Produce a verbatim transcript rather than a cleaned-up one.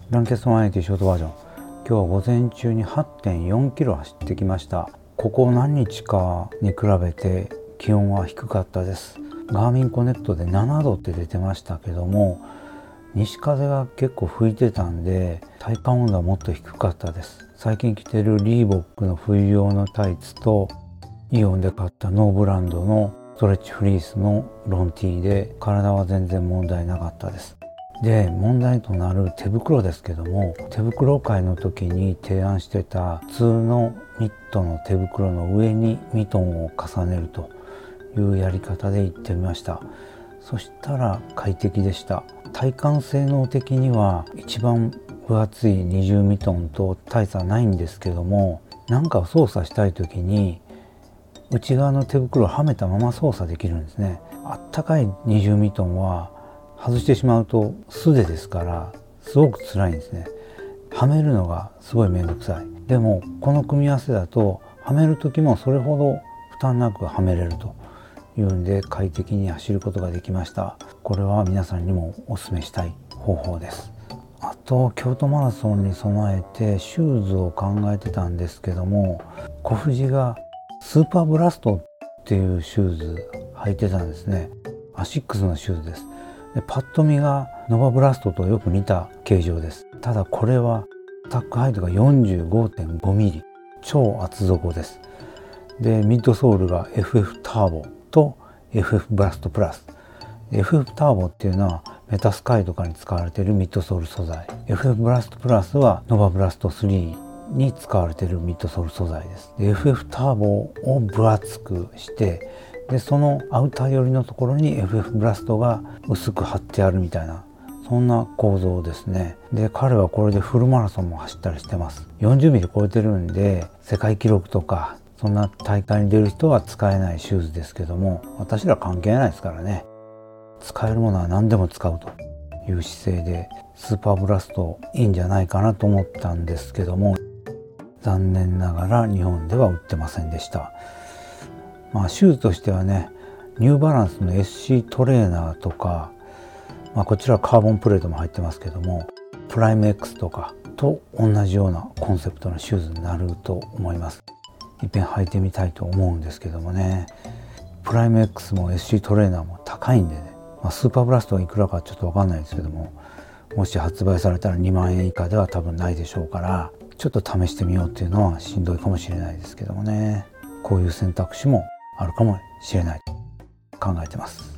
ランケストワンエイティショートバージョン。今日は午前中に はちてんよんキロ走ってきました。ここ何日かに比べて気温は低かったです。ガーミンコネクトでななどって出てましたけども、西風が結構吹いてたんで体感温度はもっと低かったです。最近着てるリーボックの冬用のタイツとイオンで買ったノーブランドのストレッチフリースのロン T で体は全然問題なかったです。で、問題となる手袋ですけども、手袋会の時に提案してた普通のニットの手袋の上にミトンを重ねるというやり方で行ってみました。そしたら快適でした。体感性能的には一番分厚い二重ミトンと大差ないんですけども、なんかを操作したい時に内側の手袋をはめたまま操作できるんですね。あったかい二重ミトンは外してしまうと素手ですからすごく辛いんですね。はめるのがすごいめんどくさい。でもこの組み合わせだとはめる時もそれほど負担なくはめれるというんで快適に走ることができました。これは皆さんにもお勧めしたい方法です。あと京都マラソンに備えてシューズを考えてたんですけども、小藤がスーパーブラストっていうシューズ履いてたんですね。アシックスのシューズです。でパッと見がノバブラストとよく似た形状です。ただこれはスタックハイトが よんじゅうごてんごミリ、超厚底です。でミッドソールが エフエフ ターボと エフエフ ブラストプラス。 エフエフ ターボっていうのはメタスカイとかに使われているミッドソール素材、 エフエフ ブラストプラスはノバブラストスリーに使われているミッドソール素材です。で エフエフ ターボを分厚くして、でそのアウター寄りのところに エフエフ ブラストが薄く貼ってあるみたいな、そんな構造ですね。で彼はこれでフルマラソンも走ったりしてます。よんじゅうミリ超えてるんで世界記録とかそんな大会に出る人は使えないシューズですけども、私ら関係ないですからね。使えるものは何でも使うという姿勢でスーパーブラストいいんじゃないかなと思ったんですけども、残念ながら日本では売ってませんでした。まあシューズとしてはね、ニューバランスの エスシー トレーナーとか、まあ、こちらカーボンプレートも入ってますけども、プライム X とかと同じようなコンセプトのシューズになると思います。いっぺん履いてみたいと思うんですけどもね。プライム X も エスシー トレーナーも高いんでね、まあ、スーパーブラストはいくらかちょっと分かんないですけども、もし発売されたらにまんえん以下では多分ないでしょうから、ちょっと試してみようっていうのはしんどいかもしれないですけどもね。こういう選択肢もあるかもしれないと考えてます。